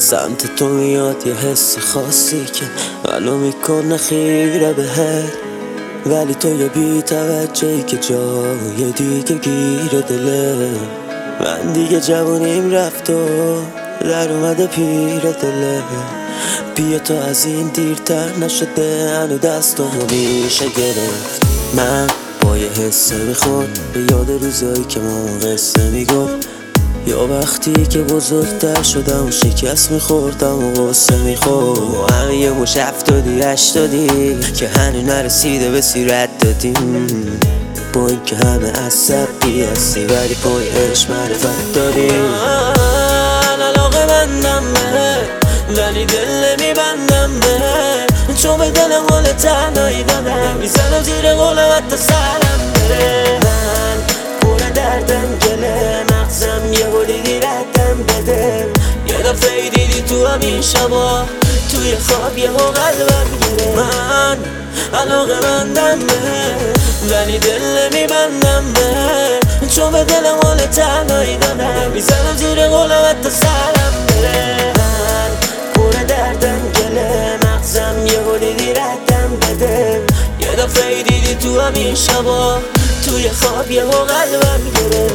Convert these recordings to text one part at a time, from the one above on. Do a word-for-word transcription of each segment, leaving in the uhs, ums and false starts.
سمت تو میاد یه حس خاصی که ولو میکنه خیره بهت، ولی تو یه بی توجهی که جای دیگه گیره دله. من دیگه جوونیم رفت و در اومده پیر دله. بیا تو از این دیرتر نشده، هنو دستامو میشه گرفت. من با یه حسه میخورد به یاد روزایی که ما قصه میگفت، یا وقتی که بزرگتر شدم و شکست میخوردم و غصه میخورد. و همه یه مش هفتادی هشتادی که هنو نرسیده به سیرت دادیم، با این که همه عصبی هستی ولی پای عشق معرفت داریم. من علاقه بندم به ولی دل نمیبندم به، چون به دلم حال تنهایی دادم، میزنم زیر قولم حتی سرم بره. من پر دردم گله، مغزم یه و دیدی ردم بده. یه دفعه دیدی تو همین شبا توی خواب یه ها قلبم گره. من علاقه بندم به ولی دل نمیبندم به، چون به دلم حال تنهایی دادم، میزنم زیر قولم حتی سرم بره. من پر دردم گله، مغزم یه و دیدی ردم بده. یه دفعه دیدی تو همین شبا توی خواب یه ها قلبم گره.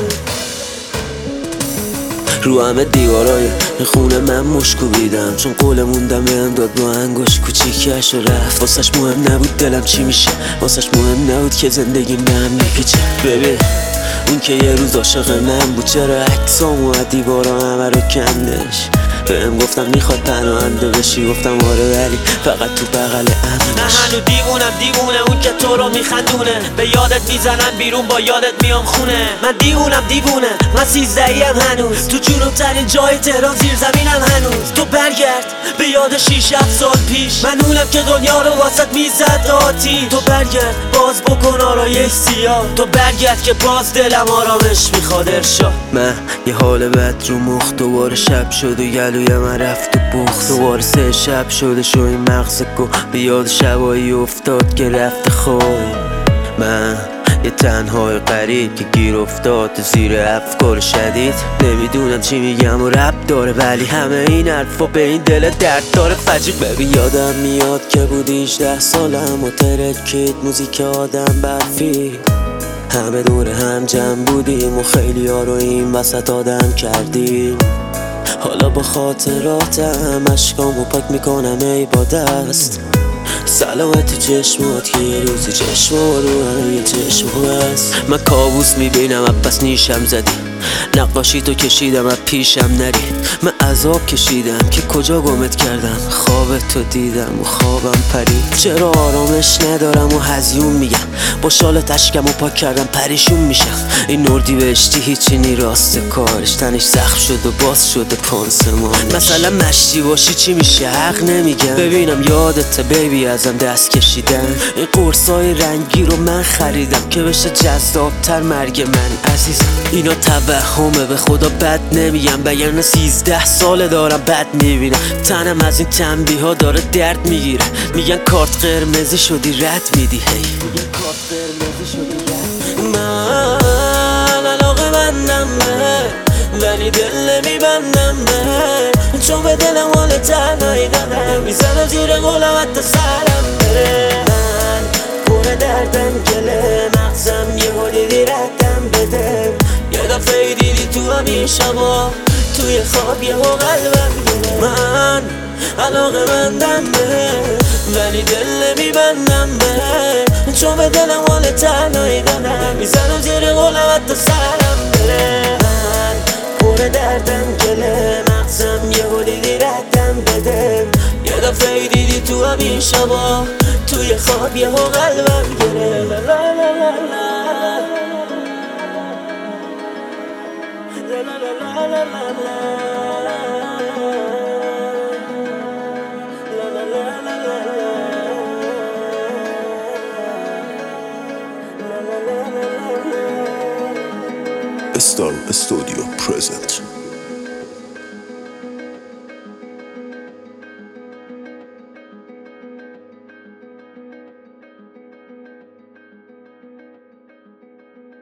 رو همه دیوارای خونه من مشکو بیدم، چون قول موندم بهم داد با انگوش کوچیکش و رفت. واسش مهم نبود دلم چی میشه، واسش مهم نبود که زندگیم به هم میپیچه. ببین اون که یه روز عاشق من بود، چرا عکسامو از دیوارا همه رو کندش. بهم گفتم میخواد پناهنده بشی، گفتم آره ولی فقط تو بغل امنش. نه هنو دیوونم دیوونه اون که تو رو میخندونه، به یادت میزنم بیرون با یادت میام خونه. من دیوونم دیوونه من سیزدهیم هنوز، تو جنوب ترین جای تهران زیر زمینم هنوز. تو برگرد به یاد شیش هفت سال پیش، من اونم که دنیا رو واسط میزد آتی. تو برگرد باز بکن آرایش سیاه، تو برگرد که باز دلم آرامش میخواد ارشاد. من یه حال بد رو مخ، دوباره شب شد و گلوی من رفت و بخت. دوباره سه شب شده شو این مغز گو، به یاد شبایی افتاد که رفت خواب. من یه تنهای قریب که گیر افتاد زیر افکار شدید، نمیدونم چی میگم و رب داره، ولی همه این حرفا به این دل درد داره فجیب. ببین یادم میاد که بودی هجده سالم و ترکید موزیک آدم برفی، همه دور هم جمع بودیم و خیلی ها رو این وسط آدم کردیم. حالا با خاطراتم اشکامو پاک میکنم ای با دست، سلامت چشمات که یه روزی چشما رو همه یه چشم هست. من کابوس میبینم پس نیشم زدی، نقاشی تو کشیدم از پیشم نری. من عذاب کشیدم که کجا گمت کردم، خواب تو دیدم و خوابم پرید. چرا آرامش ندارم و هزیون میگم، با شال تشکم و پاک کردم پریشون میشم. این نوردی بهشتی هیچی نی راست کارش، تنش زخم شد و باز شده پانسمانش. مثلا مشتی باشی چی میشه حق نمیگم، ببینم یادت بیبی ازم دست کشیدن. این قرصای رنگی رو من خریدم که بشه جذابتر مرگ من عزیزم. اینا توهمه به خدا بد نمیگم، بگرنه سیزده ساله دارم بد میبینم. تنم از این تنبیه ها داره درد میگیره، میگن کارت قرمزی شدی رد میدی هی. میگن کارت قرمزی شدی رد. من علاقه بندم به ولی دل نمیبندم به، چون به دلم حال تنهایی دادم، میزنم زیر قولم حتی سرم بره. من پر دردم گله، مغزم یه و دیدی ردم بده. یه دفعه دیدی تو همین شبا توی خواب یه ها قلبم گره. من علاقه بندم به ولی دل نمیبندم به، چون به دلم حال تنهایی دادم، میزنم زیر قولم حتی سرم بره. من پر دردم گله، مغزم یه و دیدی ردم بده. یه دفعه دیدی تو همین شبا توی خواب یه ها قلبم گره. لا لا لا لا لا. Star Studio present.